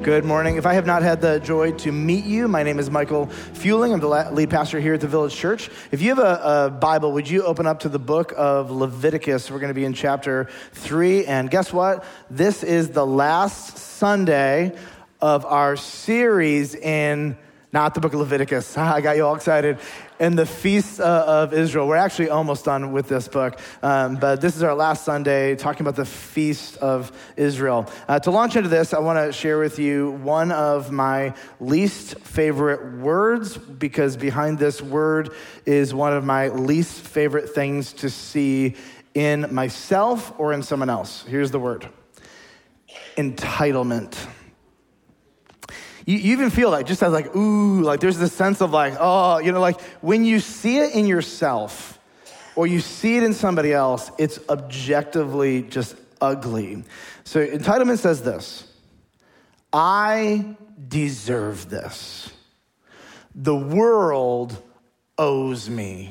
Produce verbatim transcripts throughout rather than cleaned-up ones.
Good morning. If I have not had the joy to meet you, my name is Michael Fueling. I'm the lead pastor here at the Village Church. If you have a, a Bible, would you open up to the book of Leviticus? We're going to be in chapter three. And guess what? This is the last Sunday of our series in, not the book of Leviticus. I got you all excited. In the Feast uh, of Israel. We're actually almost done with this book, um, but this is our last Sunday talking about the Feast of Israel. Uh, to launch into this, I want to share with you one of my least favorite words, because behind this word is one of my least favorite things to see in myself or in someone else. Here's the word: entitlement. You, you even feel like, just as like, ooh, like there's this sense of like, oh, you know, like when you see it in yourself or you see it in somebody else, it's objectively just ugly. So entitlement says this: I deserve this. The world owes me.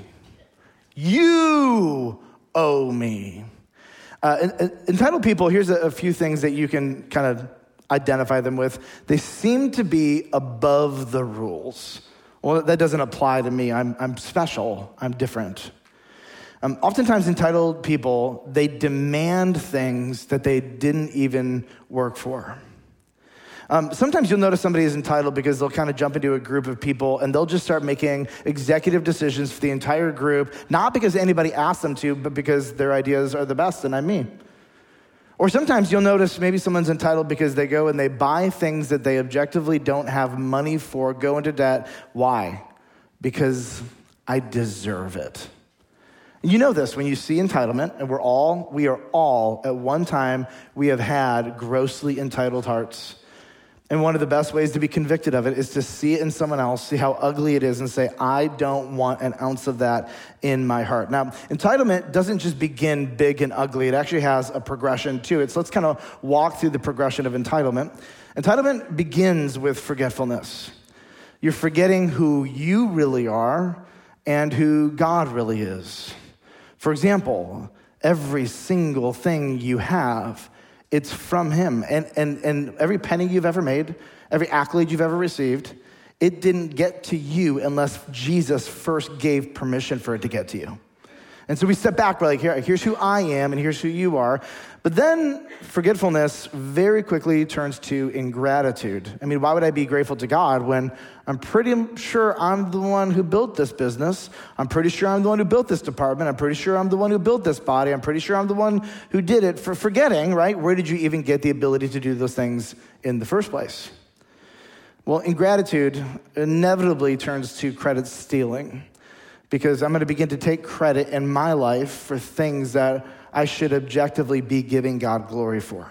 You owe me. Uh, entitled people, here's a, a few things that you can kind of identify them with. They seem to be above the rules. Well, that doesn't apply to me. I'm I'm special. I'm different. Um, oftentimes, entitled people, they demand things that they didn't even work for. Um, sometimes you'll notice somebody is entitled because they'll kind of jump into a group of people and they'll just start making executive decisions for the entire group, not because anybody asked them to, but because their ideas are the best, and I mean. Or sometimes you'll notice maybe someone's entitled because they go and they buy things that they objectively don't have money for, go into debt. Why? Because I deserve it. You know this when you see entitlement, and we're all, we are all, at one time, we have had grossly entitled hearts. And one of the best ways to be convicted of it is to see it in someone else, see how ugly it is, and say, I don't want an ounce of that in my heart. Now, entitlement doesn't just begin big and ugly. It actually has a progression to it. So let's kind of walk through the progression of entitlement. Entitlement begins with forgetfulness. You're forgetting who you really are and who God really is. For example, every single thing you have, it's from him. And, and, and every penny you've ever made, every accolade you've ever received, it didn't get to you unless Jesus first gave permission for it to get to you. And so we step back, we're like, Here, here's who I am and here's who you are. But then forgetfulness very quickly turns to ingratitude. I mean, why would I be grateful to God when I'm pretty sure I'm the one who built this business? I'm pretty sure I'm the one who built this department. I'm pretty sure I'm the one who built this body. I'm pretty sure I'm the one who did it. For forgetting, right? Where did you even get the ability to do those things in the first place? Well, ingratitude inevitably turns to credit stealing, because I'm going to begin to take credit in my life for things that I should objectively be giving God glory for.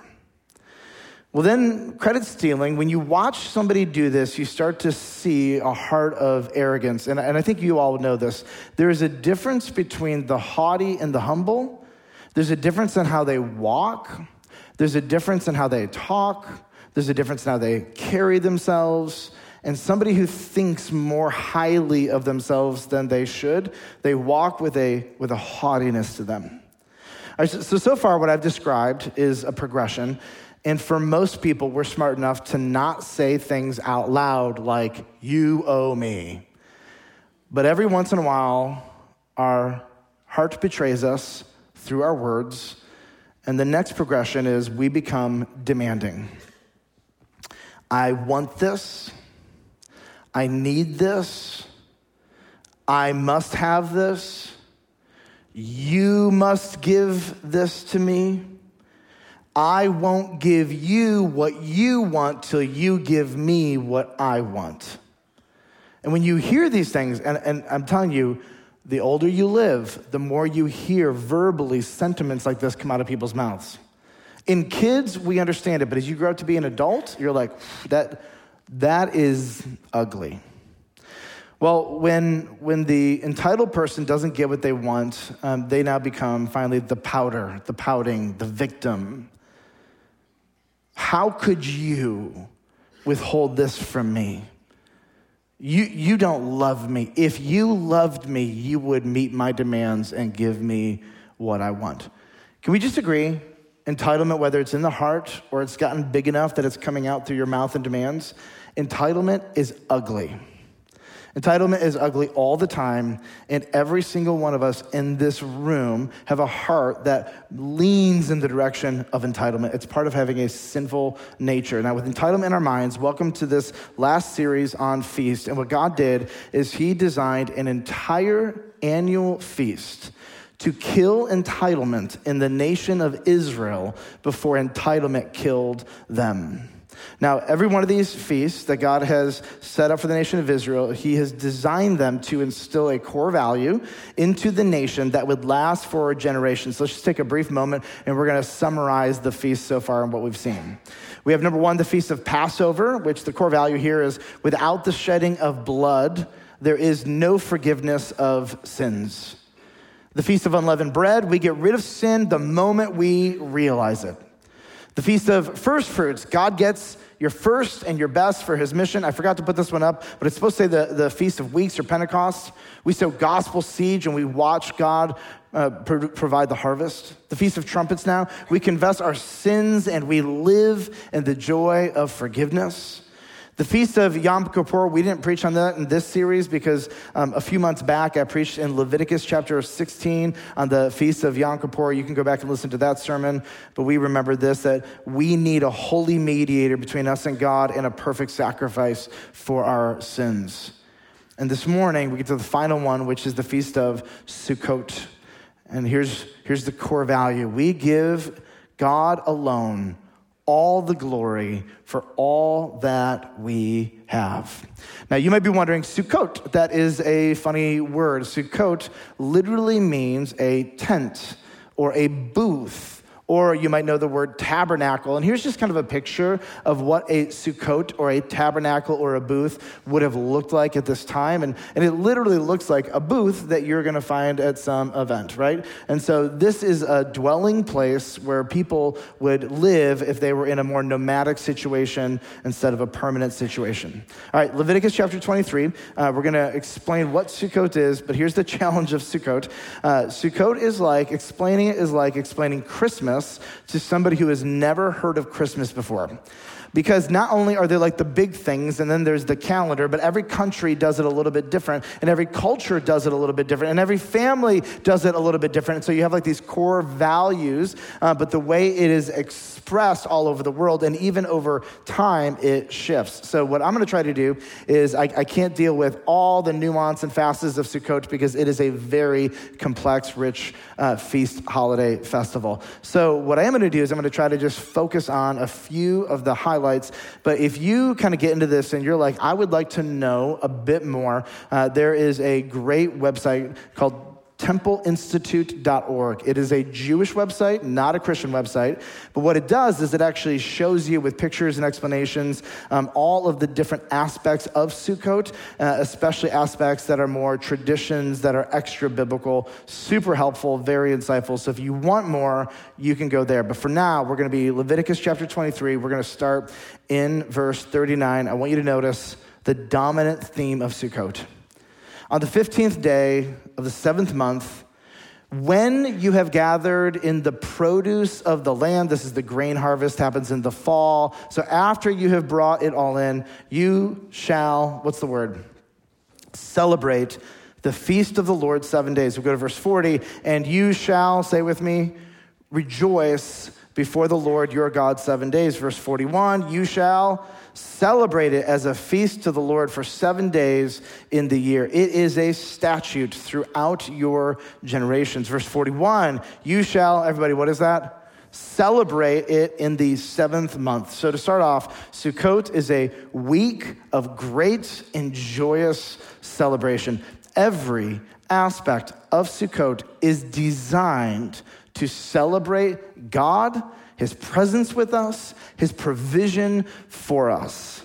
Well, then credit stealing, when you watch somebody do this, you start to see a heart of arrogance. And, and I think you all know this. There is a difference between the haughty and the humble. There's a difference in how they walk. There's a difference in how they talk. There's a difference in how they carry themselves. And somebody who thinks more highly of themselves than they should, they walk with a with a haughtiness to them. All right, so, so, so far what I've described is a progression. And for most people, we're smart enough to not say things out loud like, you owe me. But every once in a while, our heart betrays us through our words. And the next progression is we become demanding. I want this. I need this. I must have this. You must give this to me. I won't give you what you want till you give me what I want. And when you hear these things, and, and I'm telling you, the older you live, the more you hear verbally sentiments like this come out of people's mouths. In kids, we understand it, but as you grow up to be an adult, you're like, that... That is ugly. Well, when when the entitled person doesn't get what they want, um, they now become finally the pouter, the pouting, the victim. How could you withhold this from me? You you don't love me. If you loved me, you would meet my demands and give me what I want. Can we just agree Entitlement, whether it's in the heart or it's gotten big enough that it's coming out through your mouth and demands, entitlement is ugly. Entitlement is ugly all the time, and every single one of us in this room have a heart that leans in the direction of entitlement. It's part of having a sinful nature. Now, with entitlement in our minds, welcome to this last series on feast. And what God did is he designed an entire annual feast to kill entitlement in the nation of Israel before entitlement killed them. Now, every one of these feasts that God has set up for the nation of Israel, he has designed them to instill a core value into the nation that would last for generations. So let's just take a brief moment, and we're going to summarize the feast so far and what we've seen. We have number one, the Feast of Passover, which the core value here is without the shedding of blood, there is no forgiveness of sins. The Feast of Unleavened Bread, we get rid of sin the moment we realize it. The Feast of First Fruits, God gets your first and your best for his mission. I forgot to put this one up, but it's supposed to say the, the Feast of Weeks or Pentecost. We sow gospel seeds and we watch God uh, pro- provide the harvest. The Feast of Trumpets now, we confess our sins and we live in the joy of forgiveness. The Feast of Yom Kippur, we didn't preach on that in this series because um, a few months back I preached in Leviticus chapter sixteen on the Feast of Yom Kippur. You can go back and listen to that sermon, but we remember this, that we need a holy mediator between us and God and a perfect sacrifice for our sins. And this morning we get to the final one, which is the Feast of Sukkot. And here's, here's the core value. We give God alone all the glory for all that we have. Now, you might be wondering, Sukkot, that is a funny word. Sukkot literally means a tent or a booth, or you might know the word tabernacle. And here's just kind of a picture of what a Sukkot or a tabernacle or a booth would have looked like at this time. And, and it literally looks like a booth that you're going to find at some event, right? And so this is a dwelling place where people would live if they were in a more nomadic situation instead of a permanent situation. All right, Leviticus chapter twenty-three. Uh, we're going to explain what Sukkot is, but here's the challenge of Sukkot. Uh, Sukkot is like, explaining it is like explaining Christmas to somebody who has never heard of Christmas before. Because not only are there like the big things, and then there's the calendar, but every country does it a little bit different, and every culture does it a little bit different, and every family does it a little bit different. And so you have like these core values, uh, but the way it is expressed all over the world, and even over time, it shifts. So what I'm going to try to do is I, I can't deal with all the nuance and facets of Sukkot because it is a very complex, rich uh, feast, holiday, festival. So what I am going to do is I'm going to try to just focus on a few of the highlights. But if you kind of get into this and you're like, I would like to know a bit more, uh, there is a great website called temple institute dot org. It is a Jewish website, not a Christian website. But what it does is it actually shows you with pictures and explanations um, all of the different aspects of Sukkot, uh, especially aspects that are more traditions, that are extra biblical, super helpful, very insightful. So if you want more, you can go there. But for now, we're going to be Leviticus chapter twenty-three. We're going to start in verse thirty-nine. I want you to notice the dominant theme of Sukkot. On the fifteenth day of the seventh month, when you have gathered in the produce of the land, this is the grain harvest, happens in the fall. So after you have brought it all in, you shall, what's the word? Celebrate the feast of the Lord seven days. We go to verse forty, and you shall, say with me, rejoice before the Lord your God seven days. Verse forty-one, you shall celebrate it as a feast to the Lord for seven days in the year. It is a statute throughout your generations. Verse forty-one, you shall, everybody, what is that? Celebrate it in the seventh month. So to start off, Sukkot is a week of great and joyous celebration. Every aspect of Sukkot is designed to celebrate God, his presence with us, his provision for us.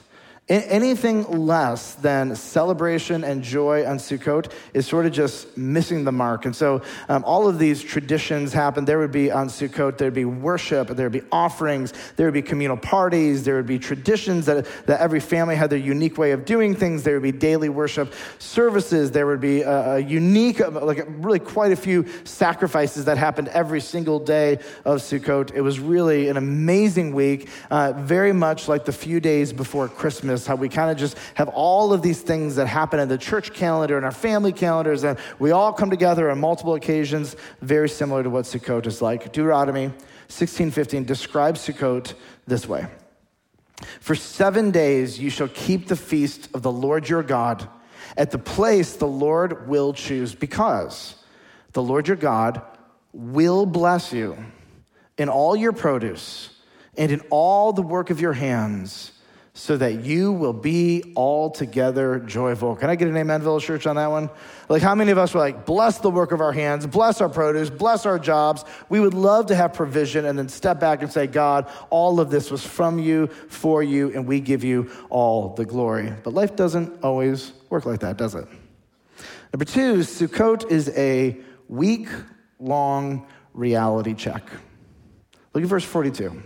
Anything less than celebration and joy on Sukkot is sort of just missing the mark. And so um, all of these traditions happen. There would be on Sukkot, there would be worship, there would be offerings, there would be communal parties, there would be traditions that, that every family had their unique way of doing things. There would be daily worship services. There would be a, a unique, like really quite a few sacrifices that happened every single day of Sukkot. It was really an amazing week, uh, very much like the few days before Christmas, how we kind of just have all of these things that happen in the church calendar and our family calendars, and we all come together on multiple occasions, very similar to what Sukkot is like. Deuteronomy sixteen fifteen describes Sukkot this way. For seven days you shall keep the feast of the Lord your God at the place the Lord will choose, because the Lord your God will bless you in all your produce and in all the work of your hands, so that you will be altogether joyful. Can I get an amen, Village Church, on that one? Like, how many of us were like, bless the work of our hands, bless our produce, bless our jobs? We would love to have provision and then step back and say, God, all of this was from you, for you, and we give you all the glory. But life doesn't always work like that, does it? Number two, Sukkot is a week-long reality check. Look at verse forty-two.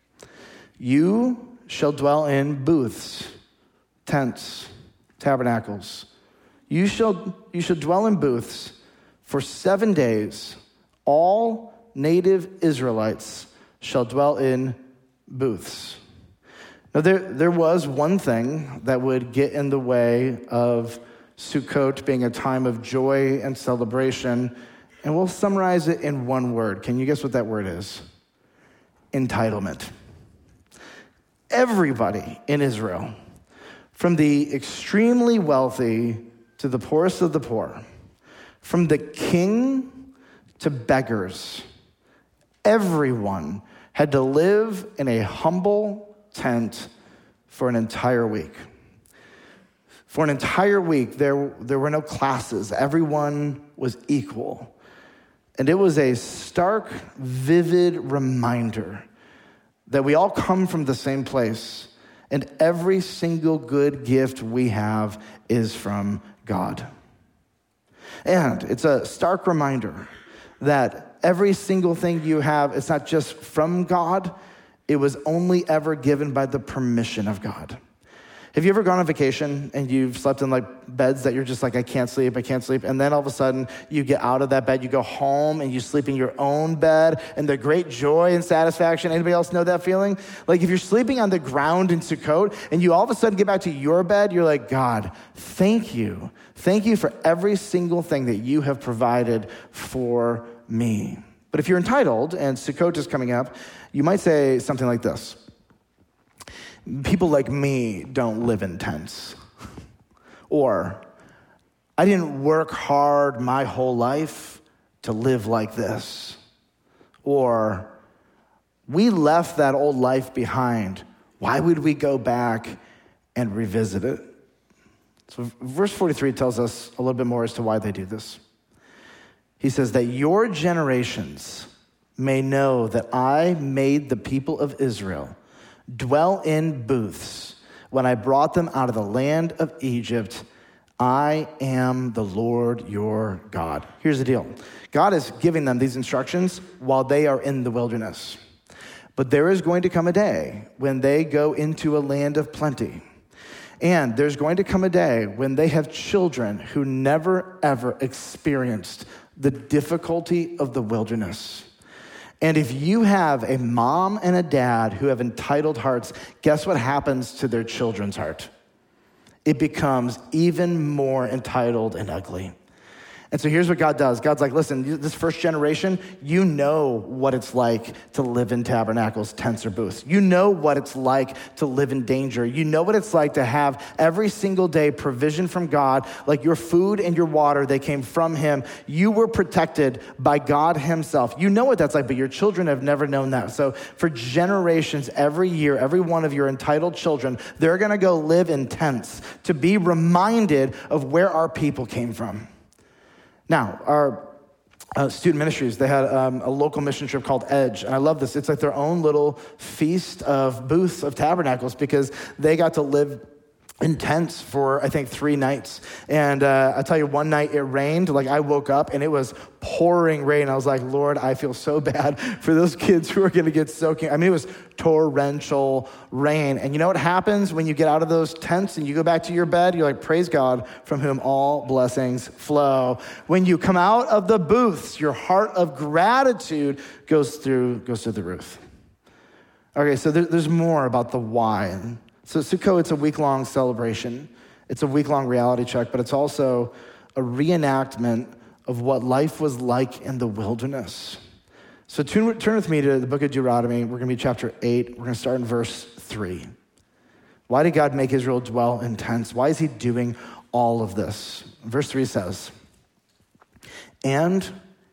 You shall dwell in booths, tents, tabernacles. You shall, you shall dwell in booths for seven days. All native Israelites shall dwell in booths. Now, there, there was one thing that would get in the way of Sukkot being a time of joy and celebration, and we'll summarize it in one word. Can you guess what that word is? Entitlement. Everybody in Israel, from the extremely wealthy to the poorest of the poor, from the king to beggars, everyone had to live in a humble tent for an entire week. For an entire week, there, there were no classes. Everyone was equal. And it was a stark, vivid reminder that we all come from the same place, and every single good gift we have is from God. And it's a stark reminder that every single thing you have, it's not just from God, it was only ever given by the permission of God. Have you ever gone on vacation and you've slept in like beds that you're just like, I can't sleep, I can't sleep, and then all of a sudden you get out of that bed, you go home and you sleep in your own bed, and the great joy and satisfaction? Anybody else know that feeling? Like if you're sleeping on the ground in Sukkot and you all of a sudden get back to your bed, you're like, God, thank you. Thank you for every single thing that you have provided for me. But if you're entitled and Sukkot is coming up, you might say something like this. People like me don't live in tents. Or, I didn't work hard my whole life to live like this. Or, we left that old life behind. Why would we go back and revisit it? So verse forty-three tells us a little bit more as to why they do this. He says that your generations may know that I made the people of Israel dwell in booths when I brought them out of the land of Egypt. I am the Lord your God. Here's the deal. God is giving them these instructions while they are in the wilderness. But there is going to come a day when they go into a land of plenty. And there's going to come a day when they have children who never, ever experienced the difficulty of the wilderness. And if you have a mom and a dad who have entitled hearts, guess what happens to their children's heart? It becomes even more entitled and ugly. And so here's what God does. God's like, listen, this first generation, you know what it's like to live in tabernacles, tents, or booths. You know what it's like to live in danger. You know what it's like to have every single day provision from God, like your food and your water, they came from him. You were protected by God himself. You know what that's like, but your children have never known that. So for generations, every year, every one of your entitled children, they're gonna go live in tents to be reminded of where our people came from. Now, our uh, student ministries, they had um, a local mission trip called Edge, and I love this. It's like their own little feast of booths of tabernacles because they got to live intense for, I think, three nights. And uh, I'll tell you, one night it rained. Like, I woke up and it was pouring rain. I was like, Lord, I feel so bad for those kids who are going to get soaking. I mean, it was torrential rain. And you know what happens when you get out of those tents and you go back to your bed? You're like, praise God, from whom all blessings flow. When you come out of the booths, your heart of gratitude goes through, goes through the roof. Okay, so there, there's more about the why. So Sukkot, it's a week-long celebration. It's a week-long reality check, but it's also a reenactment of what life was like in the wilderness. So turn, turn with me to the book of Deuteronomy. We're going to be chapter eight. We're going to start in verse three. Why did God make Israel dwell in tents? Why is he doing all of this? Verse three says, and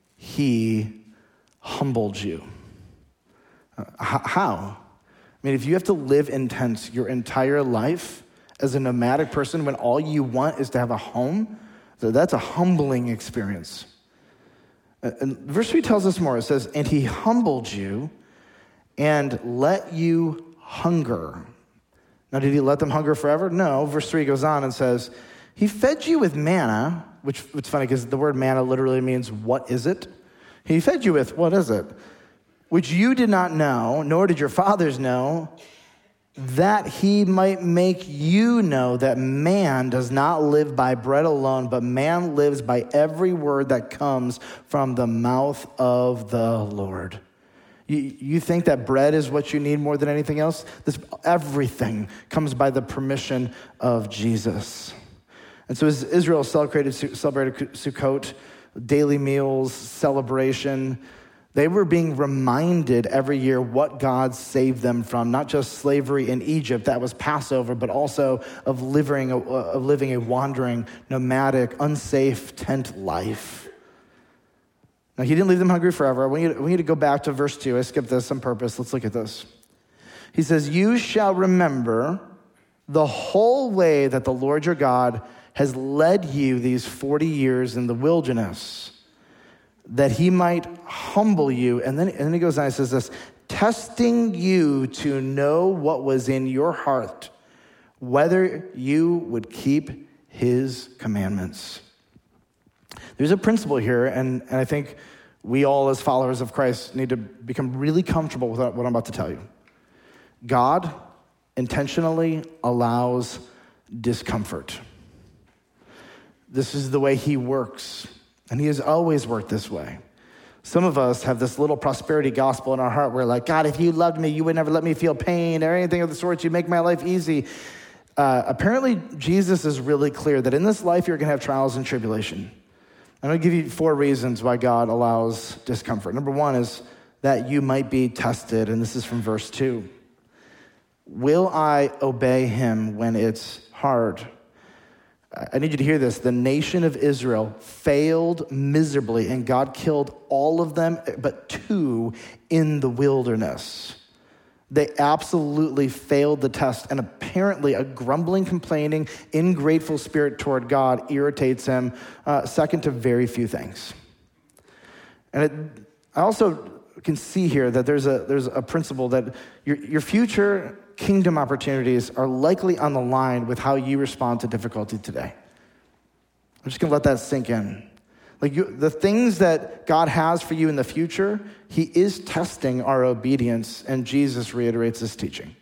he humbled you. Uh, how? I mean, if you have to live in tents your entire life as a nomadic person when all you want is to have a home, that's a humbling experience. And verse three tells us more. It says, and he humbled you and let you hunger. Now, did he let them hunger forever? No. Verse three goes on and says, he fed you with manna, which it's funny because the word manna literally means, what is it? He fed you with, what is it? Which you did not know, nor did your fathers know, that he might make you know that man does not live by bread alone, but man lives by every word that comes from the mouth of the Lord. You, you think that bread is what you need more than anything else? This, everything comes by the permission of Jesus. And so as Israel celebrated, celebrated Sukkot, daily meals, celebration, they were being reminded every year what God saved them from, not just slavery in Egypt, that was Passover, but also of living a, of living a wandering, nomadic, unsafe tent life. Now, he didn't leave them hungry forever. We need, we need to go back to verse two. I skipped this on purpose. Let's look at this. He says, you shall remember the whole way that the Lord your God has led you these forty years in the wilderness, that he might humble you. And then, and then he goes on and says this, testing you to know what was in your heart, whether you would keep his commandments. There's a principle here, and, and I think we all as followers of Christ need to become really comfortable with what I'm about to tell you. God intentionally allows discomfort. This is the way he works. And he has always worked this way. Some of us have this little prosperity gospel in our heart. We're like, God, if you loved me, you would never let me feel pain or anything of the sort. You make my life easy. Uh, apparently, Jesus is really clear that in this life, you're going to have trials and tribulation. I'm going to give you four reasons why God allows discomfort. Number one is that you might be tested. And this is from verse two. Will I obey him when it's hard? I need you to hear this. The nation of Israel failed miserably, and God killed all of them, but two in the wilderness. They absolutely failed the test, and apparently a grumbling, complaining, ingrateful spirit toward God irritates him, uh, second to very few things. And it, I also can see here that there's a there's a principle that your, your future kingdom opportunities are likely on the line with how you respond to difficulty today. I'm just gonna let that sink in. Like you, the things that God has for you in the future, he is testing our obedience, and Jesus reiterates this teaching.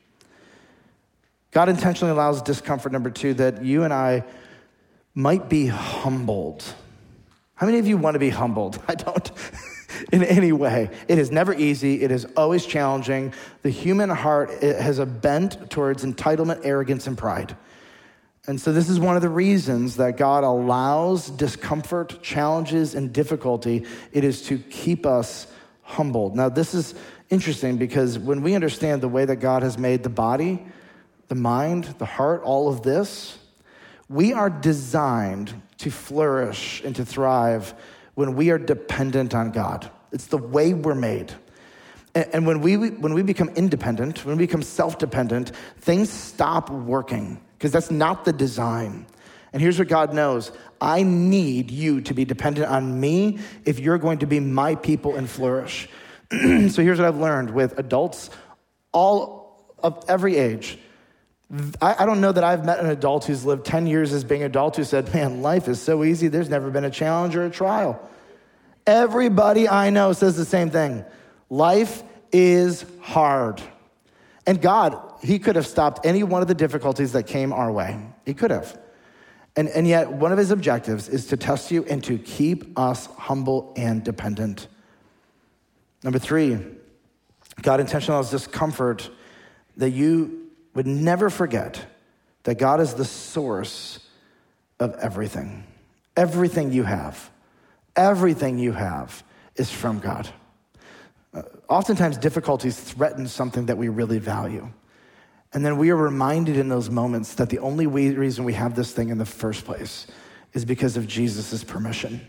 God intentionally allows discomfort, number two, that you and I might be humbled. How many of you want to be humbled? I don't. In any way. It is never easy. It is always challenging. The human heart has a bent towards entitlement, arrogance, and pride. And so this is one of the reasons that God allows discomfort, challenges, and difficulty. It is to keep us humbled. Now, this is interesting because when we understand the way that God has made the body, the mind, the heart, all of this, we are designed to flourish and to thrive when we are dependent on God. It's the way we're made. And when we when we become independent, when we become self-dependent, things stop working because that's not the design. And here's what God knows. I need you to be dependent on me if you're going to be my people and flourish. So here's what I've learned with adults all of every age. I, I don't know that I've met an adult who's lived ten years as being an adult who said, man, life is so easy. There's never been a challenge or a trial. Everybody I know says the same thing. Life is hard. And God, he could have stopped any one of the difficulties that came our way. He could have. And, and yet one of his objectives is to test you and to keep us humble and dependent. Number three, God intentionally allows discomfort that you would never forget that God is the source of everything. Everything you have, everything you have is from God. Uh, oftentimes difficulties threaten something that we really value. And then we are reminded in those moments that the only way, reason we have this thing in the first place is because of Jesus' permission.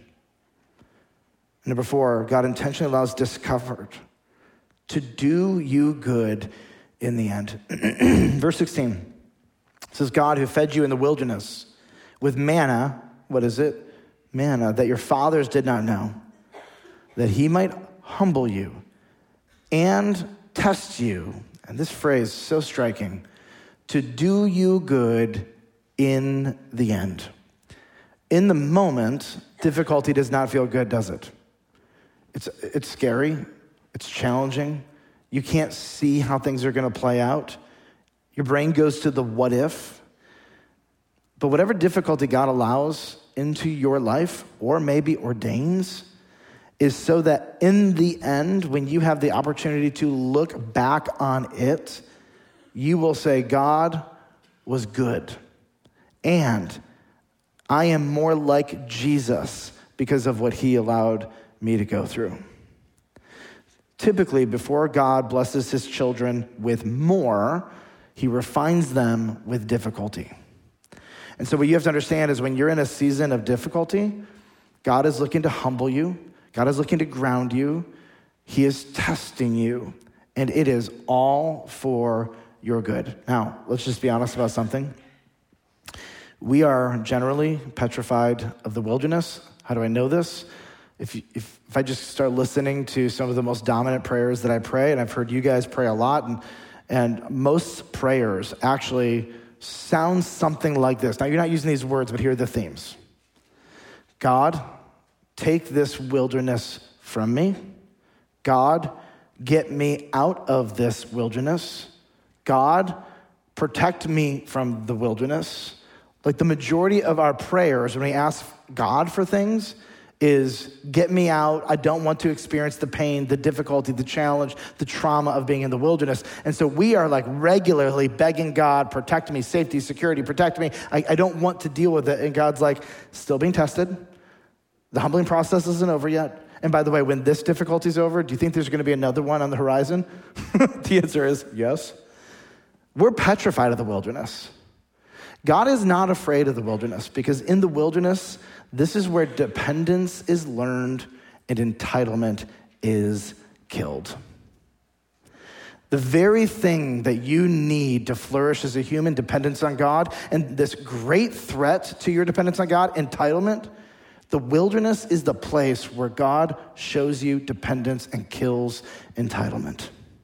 Number four, God intentionally allows discomfort to do you good in the end. Verse sixteen says, God who fed you in the wilderness with manna, what is it? Manna that your fathers did not know, that he might humble you and test you. And this phrase is so striking, to do you good in the end. In the moment, difficulty does not feel good, does it? It's, it's scary. It's challenging. You can't see how things are going to play out. Your brain goes to the what if. But whatever difficulty God allows into your life, or maybe ordains, is so that in the end, when you have the opportunity to look back on it, you will say, God was good. And I am more like Jesus because of what he allowed me to go through. Typically, before God blesses his children with more, he refines them with difficulty. And so what you have to understand is when you're in a season of difficulty, God is looking to humble you. God is looking to ground you. He is testing you, and it is all for your good. Now, let's just be honest about something. We are generally petrified of the wilderness. How do I know this? If, you, if if I just start listening to some of the most dominant prayers that I pray, and I've heard you guys pray a lot, and and most prayers actually sound something like this. Now, you're not using these words, but here are the themes. God, take this wilderness from me. God, get me out of this wilderness. God, protect me from the wilderness. Like the majority of our prayers when we ask God for things is get me out. I don't want to experience the pain, the difficulty, the challenge, the trauma of being in the wilderness. And so we are like regularly begging God, protect me, safety, security, protect me. I, I don't want to deal with it. And God's like, still being tested. The humbling process isn't over yet. And by the way, when this difficulty is over, do you think there's going to be another one on the horizon? The answer is yes. We're petrified of the wilderness. God is not afraid of the wilderness because in the wilderness, this is where dependence is learned and entitlement is killed. The very thing that you need to flourish as a human, dependence on God, and this great threat to your dependence on God, entitlement, the wilderness is the place where God shows you dependence and kills entitlement.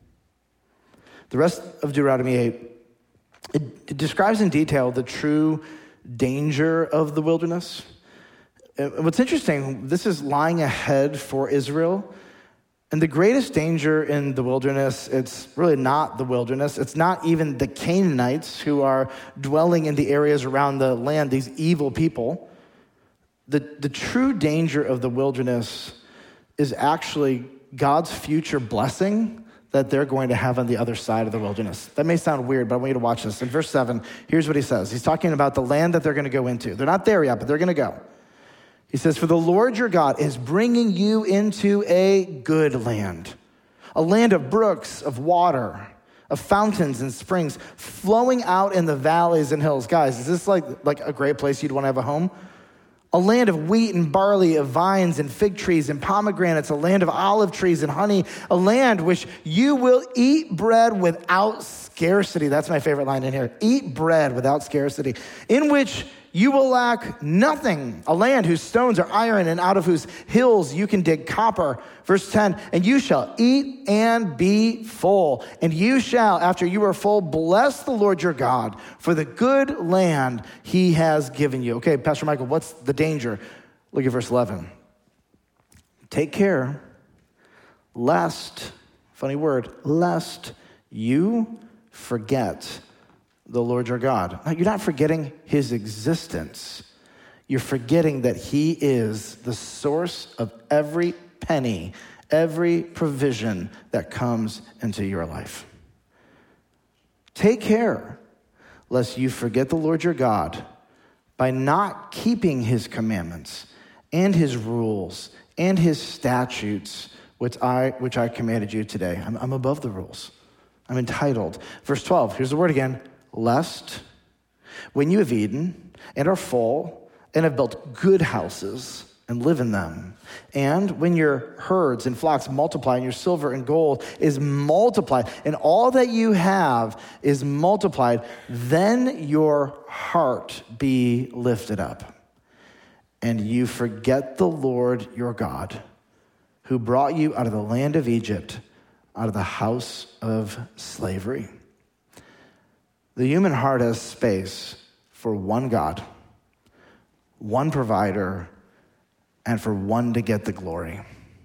The rest of Deuteronomy eight, it, it describes in detail the true danger of the wilderness. And what's interesting, this is lying ahead for Israel. And the greatest danger in the wilderness, it's really not the wilderness. It's not even the Canaanites who are dwelling in the areas around the land, these evil people. The, the true danger of the wilderness is actually God's future blessing that they're going to have on the other side of the wilderness. That may sound weird, but I want you to watch this. In verse seven, here's what he says. He's talking about the land that they're going to go into. They're not there yet, but they're going to go. He says, for the Lord your God is bringing you into a good land, a land of brooks, of water, of fountains and springs flowing out in the valleys and hills. Guys, is this like, like a great place you'd want to have a home? A land of wheat and barley, of vines and fig trees and pomegranates, a land of olive trees and honey, a land which you will eat bread without scarcity. That's my favorite line in here. Eat bread without scarcity, in which you will lack nothing, a land whose stones are iron and out of whose hills you can dig copper. Verse ten, and you shall eat and be full, and you shall, after you are full, bless the Lord your God for the good land he has given you. Okay, Pastor Michael, what's the danger? Look at verse eleven. Take care, lest, funny word, lest you forget the Lord your God. Now, you're not forgetting his existence. You're forgetting that he is the source of every penny, every provision that comes into your life. Take care lest you forget the Lord your God by not keeping his commandments and his rules and his statutes, which I which I commanded you today. I'm, I'm above the rules. I'm entitled. Verse twelve, here's the word again. Lest, when you have eaten and are full and have built good houses and live in them, and when your herds and flocks multiply and your silver and gold is multiplied and all that you have is multiplied, then your heart be lifted up and you forget the Lord your God, who brought you out of the land of Egypt, out of the house of slavery. The human heart has space for one God, one provider, and for one to get the glory.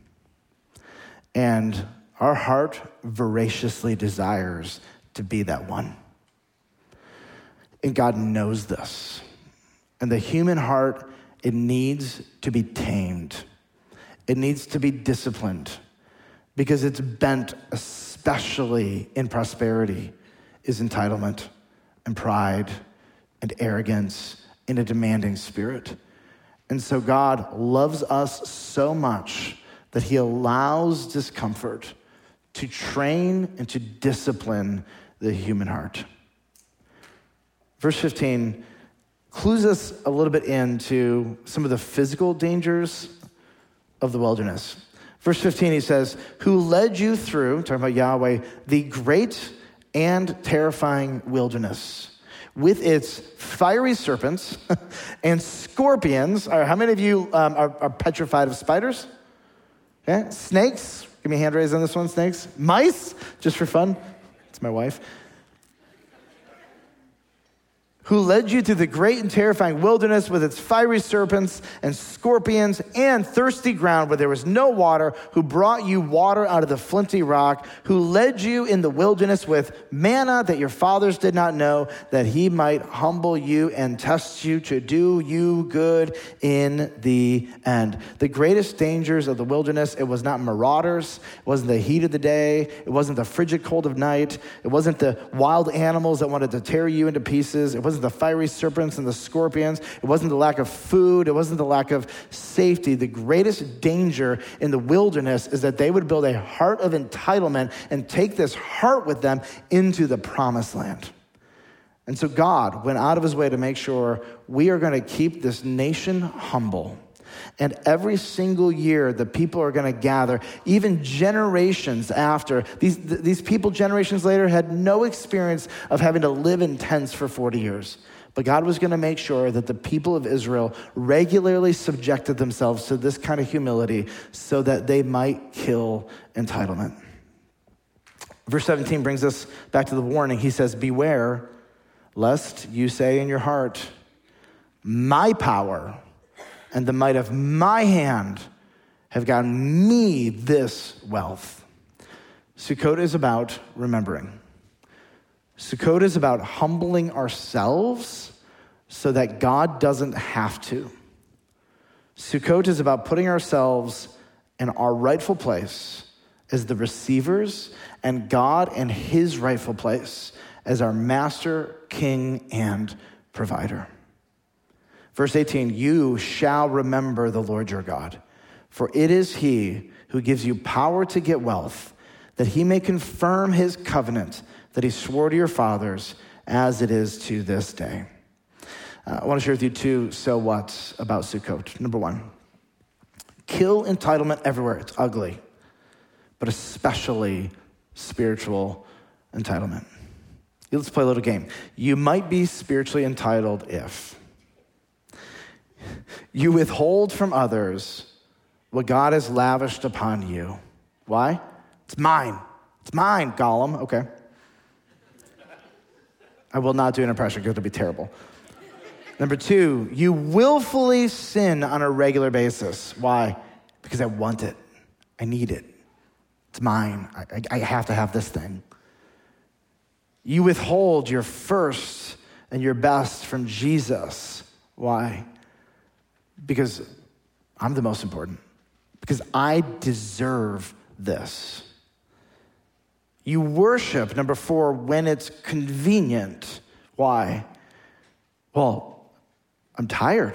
And our heart voraciously desires to be that one. And God knows this. And the human heart, it needs to be tamed. It needs to be disciplined because it's bent, especially in prosperity, is entitlement and pride and arrogance and a demanding spirit. And so God loves us so much that he allows discomfort to train and to discipline the human heart. Verse fifteen clues us a little bit into some of the physical dangers of the wilderness. Verse fifteen, he says, who led you through, talking about Yahweh, the great and terrifying wilderness with its fiery serpents and scorpions. All right, how many of you um, are, are petrified of spiders? Okay, snakes. Give me a hand raise on this one, snakes. Mice, just for fun. It's my wife. Who led you through the great and terrifying wilderness with its fiery serpents and scorpions and thirsty ground where there was no water, who brought you water out of the flinty rock, who led you in the wilderness with manna that your fathers did not know, that he might humble you and test you to do you good in the end. The greatest dangers of the wilderness, it was not marauders, it wasn't the heat of the day, it wasn't the frigid cold of night, it wasn't the wild animals that wanted to tear you into pieces, it wasn't the fiery serpents and the scorpions. It wasn't the lack of food. It wasn't the lack of safety. The greatest danger in the wilderness is that they would build a heart of entitlement and take this heart with them into the promised land. And so God went out of his way to make sure we are going to keep this nation humble. And every single year, the people are going to gather, even generations after. These, these people generations later had no experience of having to live in tents for forty years. But God was going to make sure that the people of Israel regularly subjected themselves to this kind of humility so that they might kill entitlement. Verse seventeen brings us back to the warning. He says, beware, lest you say in your heart, my power and the might of my hand have gotten me this wealth. Sukkot is about remembering. Sukkot is about humbling ourselves so that God doesn't have to. Sukkot is about putting ourselves in our rightful place as the receivers and God in his rightful place as our master, king, and provider. Verse eighteen, you shall remember the Lord your God, for it is he who gives you power to get wealth, that he may confirm his covenant that he swore to your fathers as it is to this day. Uh, I want to share with you two so whats about Sukkot. Number one, kill entitlement everywhere. It's ugly, but especially spiritual entitlement. Let's play a little game. You might be spiritually entitled if... You withhold from others what God has lavished upon you. Why? It's mine. It's mine, Gollum. Okay. I will not do an impression because it'll be terrible. Number two, you willfully sin on a regular basis. Why? Because I want it. I need it. It's mine. I, I, I have to have this thing. You withhold your first and your best from Jesus. Why? Because I'm the most important. Because I deserve this. You worship, number four, when it's convenient. Why? Well, I'm tired.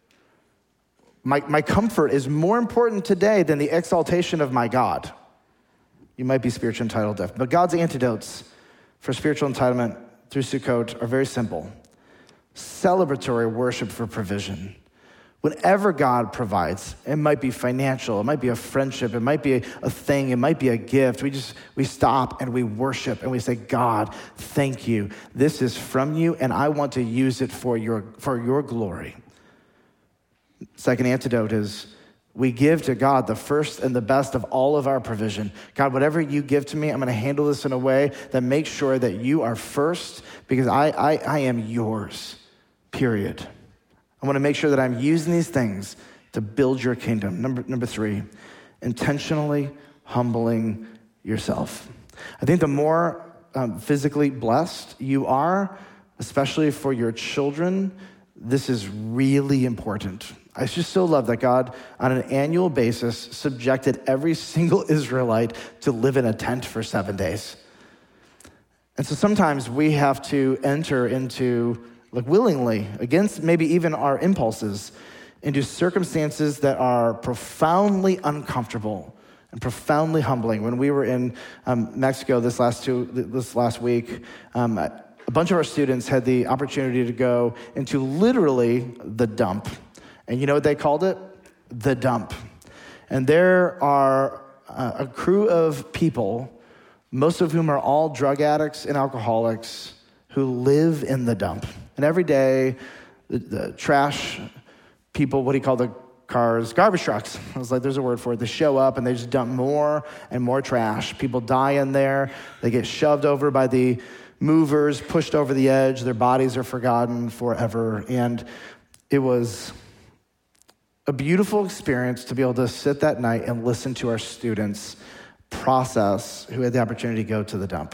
My, my comfort is more important today than the exaltation of my God. You might be spiritual entitled deaf, but God's antidotes for spiritual entitlement through Sukkot are very simple. Celebratory worship for provision. Whenever God provides, it might be financial, it might be a friendship, it might be a, a thing, it might be a gift. We just, we stop and we worship and we say, God, thank you. This is from you and I want to use it for your, for your glory. Second antidote is we give to God the first and the best of all of our provision. God, whatever you give to me, I'm going to handle this in a way that makes sure that you are first because I, I, I am yours, period. I want to make sure that I'm using these things to build your kingdom. Number, number three, intentionally humbling yourself. I think the more um, physically blessed you are, especially for your children, this is really important. I just so love that God, on an annual basis, subjected every single Israelite to live in a tent for seven days. And so sometimes we have to enter into, like willingly, against maybe even our impulses, into circumstances that are profoundly uncomfortable and profoundly humbling. When we were in um, Mexico this last two, this last week, um, a bunch of our students had the opportunity to go into literally the dump. And you know what they called it? The dump. And there are uh, a crew of people, most of whom are all drug addicts and alcoholics, who live in the dump. And every day, the, the trash people, what do you call the cars? Garbage trucks. I was like, there's a word for it. They show up and they just dump more and more trash. People die in there. They get shoved over by the movers, pushed over the edge. Their bodies are forgotten forever. And it was a beautiful experience to be able to sit that night and listen to our students process who had the opportunity to go to the dump.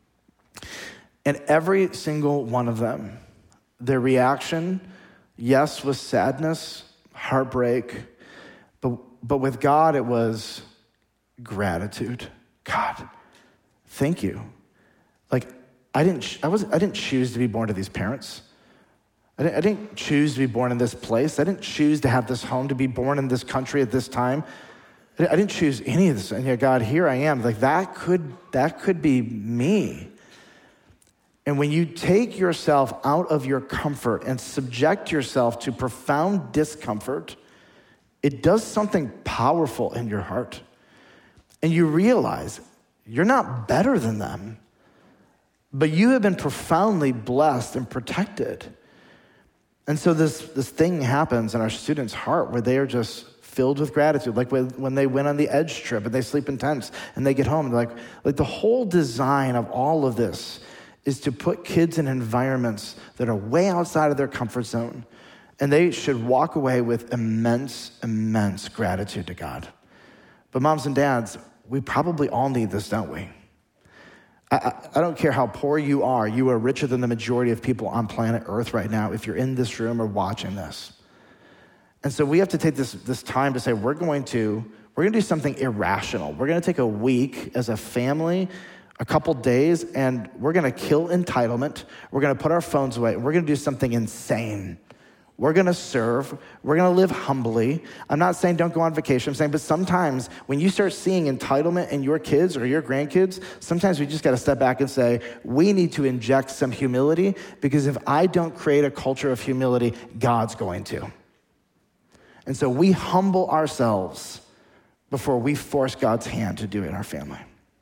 And every single one of them, their reaction, yes, was sadness, heartbreak, but but with God, it was gratitude. God, thank you. Like I didn't, I was, I didn't choose to be born to these parents. I didn't, I didn't choose to be born in this place. I didn't choose to have this home, to be born in this country at this time. I didn't choose any of this. And yet, God, here I am. Like that could, that could be me. And when you take yourself out of your comfort and subject yourself to profound discomfort, it does something powerful in your heart. And you realize you're not better than them, but you have been profoundly blessed and protected. And so this, this thing happens in our students' heart where they are just filled with gratitude, like when, when they went on the Edge trip and they sleep in tents and they get home. Like, like the whole design of all of this is to put kids in environments that are way outside of their comfort zone. And they should walk away with immense, immense gratitude to God. But moms and dads, we probably all need this, don't we? I, I, I don't care how poor you are. You are richer than the majority of people on planet Earth right now if you're in this room or watching this. And so we have to take this, this time to say, we're going to, we're going to do something irrational. We're going to take a week as a family, a couple days, and we're going to kill entitlement. We're going to put our phones away. We're going to do something insane. We're going to serve. We're going to live humbly. I'm not saying don't go on vacation. I'm saying, but sometimes when you start seeing entitlement in your kids or your grandkids, sometimes we just got to step back and say, we need to inject some humility, because if I don't create a culture of humility, God's going to. And so we humble ourselves before we force God's hand to do it in our family.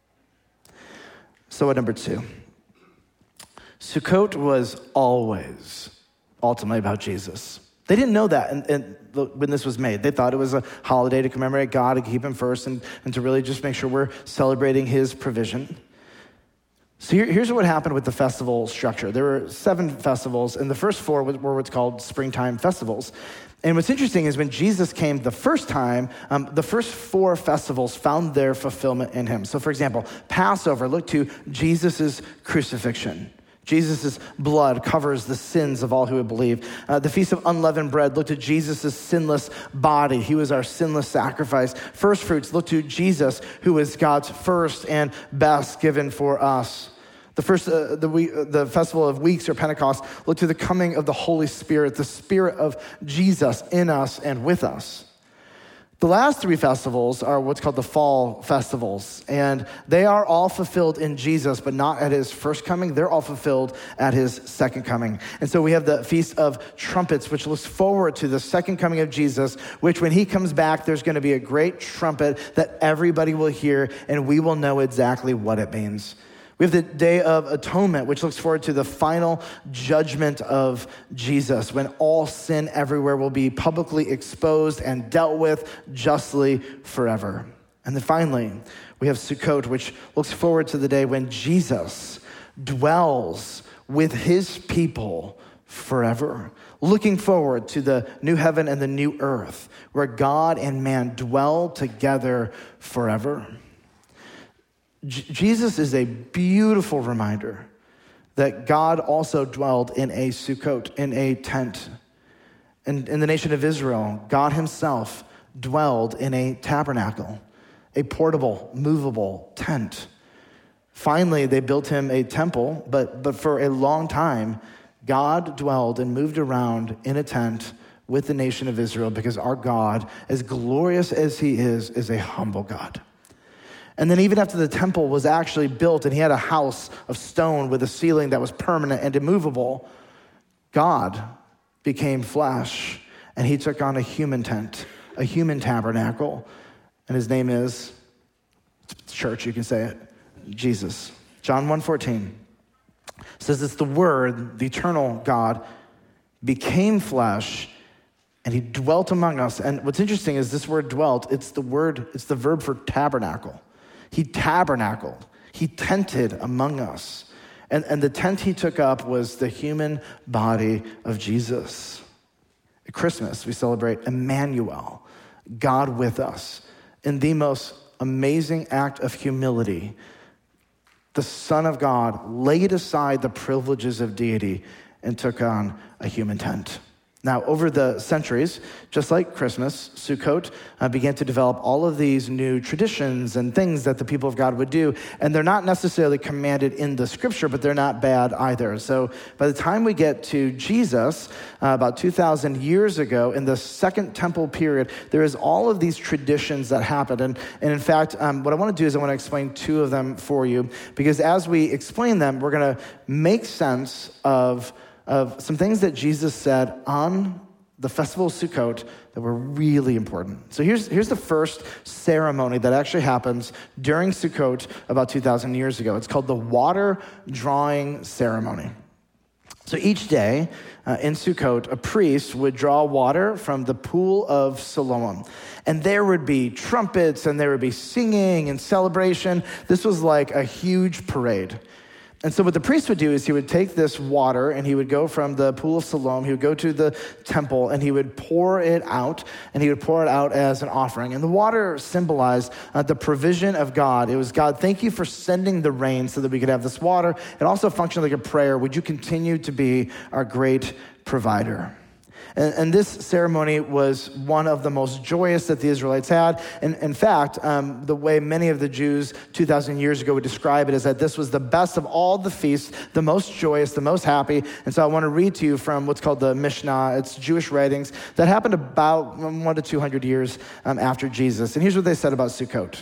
So at number two, Sukkot was always ultimately about Jesus. They didn't know that and, and when this was made. They thought it was a holiday to commemorate God and keep him first and, and to really just make sure we're celebrating his provision. So here, here's what happened with the festival structure. There were seven festivals, and the first four were what's called springtime festivals. And what's interesting is when Jesus came the first time, um, the first four festivals found their fulfillment in him. So for example, Passover looked to Jesus' crucifixion. Jesus' blood covers the sins of all who would believe. Uh, the Feast of Unleavened Bread looked to Jesus' sinless body. He was our sinless sacrifice. First fruits looked to Jesus, who was God's first and best given for us. The first, uh, the, week, uh, the Festival of Weeks, or Pentecost, looked to the coming of the Holy Spirit, the Spirit of Jesus in us and with us. The last three festivals are what's called the fall festivals, and they are all fulfilled in Jesus, but not at his first coming. They're all fulfilled at his second coming. And so we have the Feast of Trumpets, which looks forward to the second coming of Jesus, which when he comes back, there's going to be a great trumpet that everybody will hear, and we will know exactly what it means. We have the Day of Atonement, which looks forward to the final judgment of Jesus, when all sin everywhere will be publicly exposed and dealt with justly forever. And then finally, we have Sukkot, which looks forward to the day when Jesus dwells with his people forever, looking forward to the new heaven and the new earth, where God and man dwell together forever. Jesus is a beautiful reminder that God also dwelled in a Sukkot, in a tent. In, in the nation of Israel, God himself dwelled in a tabernacle, a portable, movable tent. Finally, they built him a temple, but, but for a long time, God dwelled and moved around in a tent with the nation of Israel, because our God, as glorious as he is, is a humble God. And then even after the temple was actually built and he had a house of stone with a ceiling that was permanent and immovable, God became flesh and he took on a human tent, a human tabernacle. And his name is, church, you can say it, Jesus. John one fourteen says it's the Word, the eternal God, became flesh and he dwelt among us. And what's interesting is this word dwelt, it's the word, it's the verb for tabernacle. He tabernacled. He tented among us. And, and the tent he took up was the human body of Jesus. At Christmas, we celebrate Emmanuel, God with us. In the most amazing act of humility, the Son of God laid aside the privileges of deity and took on a human tent. Now, over the centuries, just like Christmas, Sukkot uh, began to develop all of these new traditions and things that the people of God would do. And they're not necessarily commanded in the scripture, but they're not bad either. So by the time we get to Jesus, uh, about two thousand years ago, in the Second Temple period, there is all of these traditions that happened. And, and in fact, um, what I want to do is I want to explain two of them for you, because as we explain them, we're going to make sense of of some things that Jesus said on the festival of Sukkot that were really important. So here's, here's the first ceremony that actually happens during Sukkot about two thousand years ago. It's called the water drawing ceremony. So each day uh, in Sukkot, a priest would draw water from the pool of Siloam. And there would be trumpets and there would be singing and celebration. This was like a huge parade. And so what the priest would do is he would take this water and he would go from the pool of Siloam, he would go to the temple and he would pour it out, and he would pour it out as an offering. And the water symbolized uh, the provision of God. It was, God, thank you for sending the rain so that we could have this water. It also functioned like a prayer. Would you continue to be our great provider? And, and this ceremony was one of the most joyous that the Israelites had. And in fact, um, the way many of the Jews two thousand years ago would describe it is that this was the best of all the feasts, the most joyous, the most happy. And so I want to read to you from what's called the Mishnah. It's Jewish writings that happened about one to two hundred years um, after Jesus. And here's what they said about Sukkot.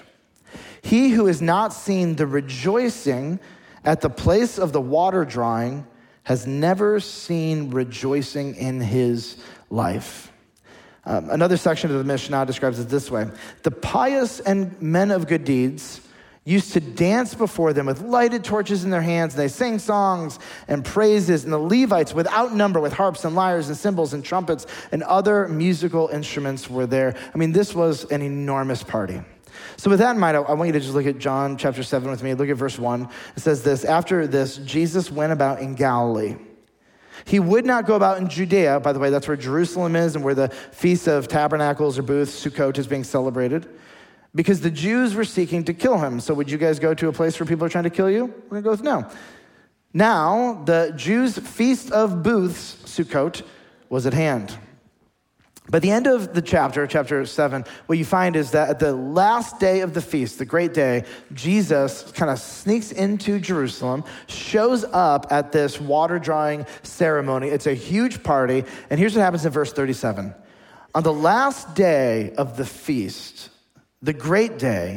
He who has not seen the rejoicing at the place of the water drawing has never seen rejoicing in his life. Um, another section of the Mishnah describes it this way. The pious and men of good deeds used to dance before them with lighted torches in their hands. And they sang songs and praises. And the Levites, without number, with harps and lyres and cymbals and trumpets and other musical instruments were there. I mean, this was an enormous party. So with that in mind, I want you to just look at John chapter seven with me. Look at verse one. It says this: after this, Jesus went about in Galilee. He would not go about in Judea. By the way, that's where Jerusalem is and where the Feast of Tabernacles or Booths, Sukkot, is being celebrated, because the Jews were seeking to kill him. So would you guys go to a place where people are trying to kill you? We're going to go with no. Now, the Jews' Feast of Booths, Sukkot, was at hand. By the end of the chapter, chapter seven, what you find is that at the last day of the feast, the great day, Jesus kind of sneaks into Jerusalem, shows up at this water drawing ceremony. It's a huge party. And here's what happens in verse thirty-seven. On the last day of the feast, the great day,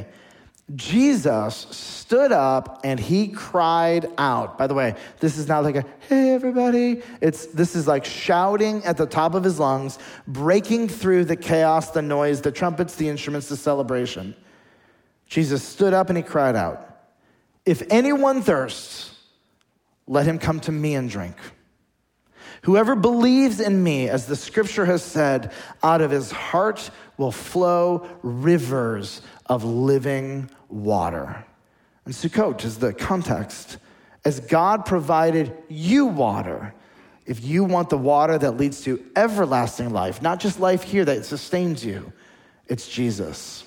Jesus stood up and he cried out. By the way, this is not like a, hey, everybody. It's this is like shouting at the top of his lungs, breaking through the chaos, the noise, the trumpets, the instruments, the celebration. Jesus stood up and he cried out, if anyone thirsts, let him come to me and drink. Whoever believes in me, as the scripture has said, out of his heart will flow rivers of living water. And Sukkot is the context. As God provided you water, if you want the water that leads to everlasting life, not just life here that sustains you, it's Jesus.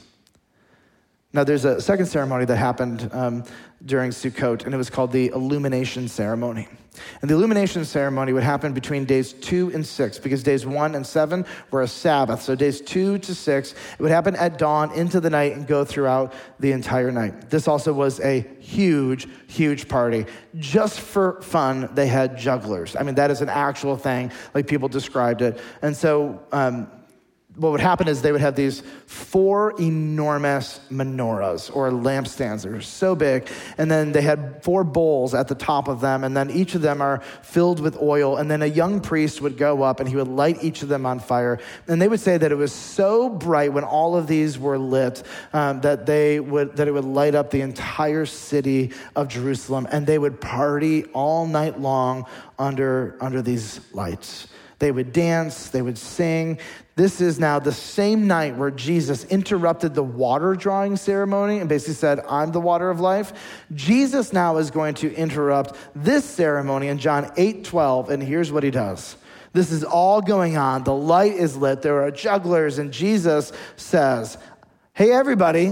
Now, there's a second ceremony that happened um, during Sukkot, and it was called the illumination ceremony. And the illumination ceremony would happen between days two and six, because days one and seven were a Sabbath. So days two to six, it would happen at dawn into the night and go throughout the entire night. This also was a huge, huge party. Just for fun, they had jugglers. I mean, that is an actual thing, like people described it. And so um, what would happen is they would have these four enormous menorahs or lampstands that are so big. And then they had four bowls at the top of them. And then each of them are filled with oil. And then a young priest would go up and he would light each of them on fire. And they would say that it was so bright when all of these were lit um, that they would that it would light up the entire city of Jerusalem. And they would party all night long under, under these lights. They would dance, they would sing. This is now the same night where Jesus interrupted the water drawing ceremony and basically said, I'm the water of life. Jesus now is going to interrupt this ceremony in John eight twelve, and here's what he does. This is all going on. The light is lit. There are jugglers, and Jesus says, hey, everybody,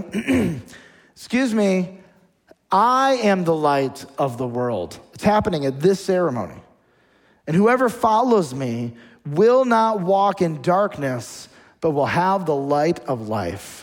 excuse me, I am the light of the world. It's happening at this ceremony. And whoever follows me will not walk in darkness, but will have the light of life.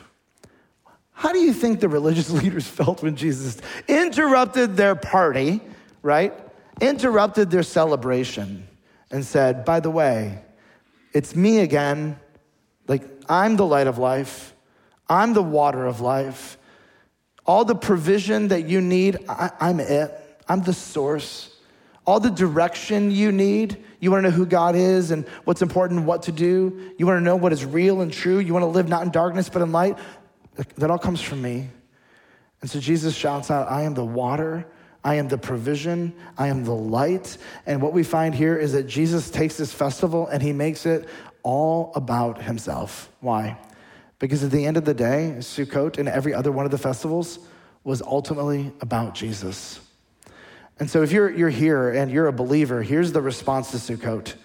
How do you think the religious leaders felt when Jesus interrupted their party, right? Interrupted their celebration and said, by the way, it's me again. Like, I'm the light of life. I'm the water of life. All the provision that you need, I, I'm it. I'm the source. All the direction you need. You want to know who God is and what's important and what to do. You want to know what is real and true. You want to live not in darkness but in light. That all comes from me. And so Jesus shouts out, I am the water. I am the provision. I am the light. And what we find here is that Jesus takes this festival and he makes it all about himself. Why? Because at the end of the day, Sukkot and every other one of the festivals was ultimately about Jesus. And so if you're you're here and you're a believer, here's the response to Sukkot.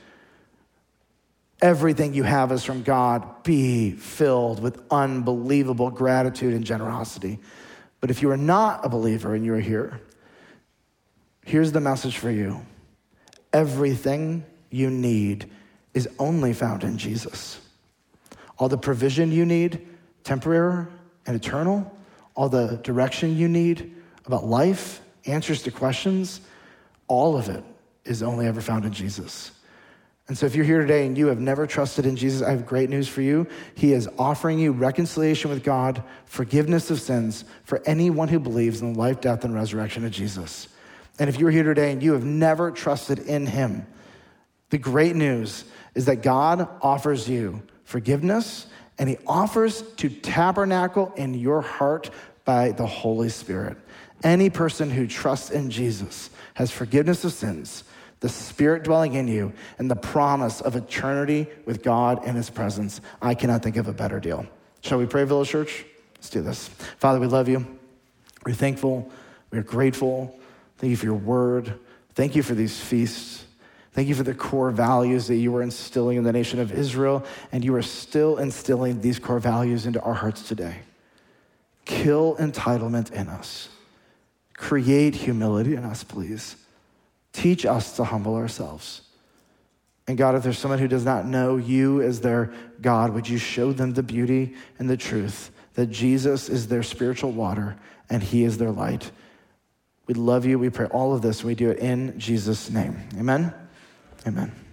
Everything you have is from God. Be filled with unbelievable gratitude and generosity. But if you are not a believer and you're here, here's the message for you. Everything you need is only found in Jesus. All the provision you need, temporary and eternal, all the direction you need about life, answers to questions, all of it is only ever found in Jesus. And so if you're here today and you have never trusted in Jesus, I have great news for you. He is offering you reconciliation with God, forgiveness of sins for anyone who believes in the life, death, and resurrection of Jesus. And if you're here today and you have never trusted in him, the great news is that God offers you forgiveness, and he offers to tabernacle in your heart by the Holy Spirit. Any person who trusts in Jesus has forgiveness of sins, the Spirit dwelling in you, and the promise of eternity with God in his presence. I cannot think of a better deal. Shall we pray, Village Church? Let's do this. Father, we love you. We're thankful. We're grateful. Thank you for your word. Thank you for these feasts. Thank you for the core values that you were instilling in the nation of Israel, and you are still instilling these core values into our hearts today. Kill entitlement in us. Create humility in us, please. Teach us to humble ourselves. And God, if there's someone who does not know you as their God, would you show them the beauty and the truth that Jesus is their spiritual water and he is their light. We love you. We pray all of this. We do it in Jesus' name. Amen. Amen.